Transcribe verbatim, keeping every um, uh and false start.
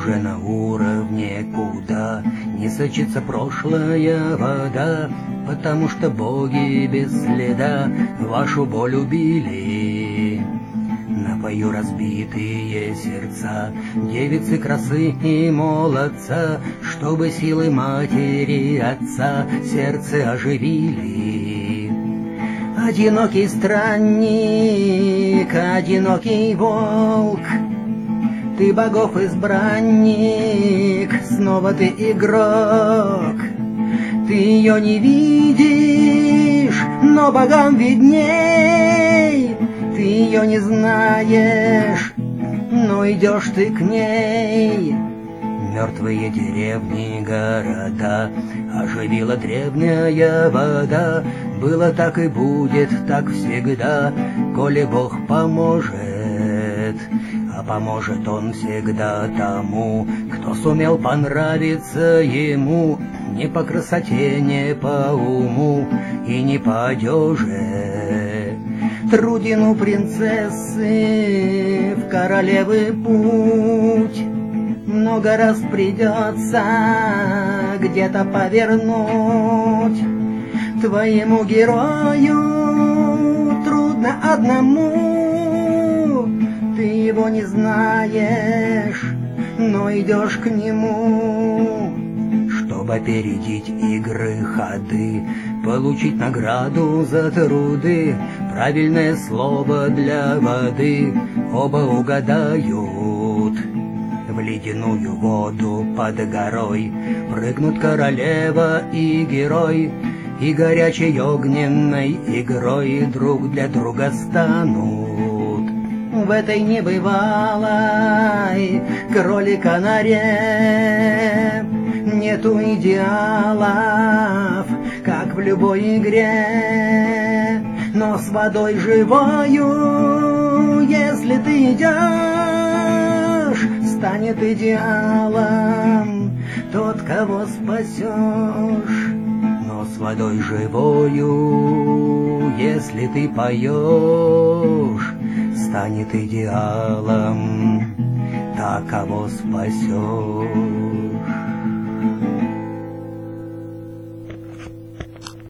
же на уровне, куда не сочится прошлая вода, потому что боги без следа вашу боль убили. Напою разбитые сердца девицы красы и молодца, чтобы силы матери и отца сердце оживили. Одинокий странник, одинокий волк, ты богов избранник, снова ты игрок. Ты ее не видишь, но богам видней. Ты ее не знаешь, но идешь ты к ней. Мертвые деревни, города оживила древняя вода. Было так и будет, так всегда, коли Бог поможет. А поможет Он всегда тому, кто сумел понравиться Ему, не по красоте, не по уму и не по одежде. Трудину принцессы в королевы путь много раз придется где-то повернуть. Твоему герою трудно одному, ты его не знаешь, но идешь к нему. Чтобы опередить игры, ходы, получить награду за труды, правильное слово для воды оба угадают. В ледяную воду под горой прыгнут королева и герой, и горячей огненной игрой друг для друга станут. В этой небывалой кролика-норе нету идеалов, как в любой игре, но с водой живою, если ты идешь, станет идеалом тот, кого спасешь. Но с водой живою, если ты поешь, станет идеалом та, кого спасешь.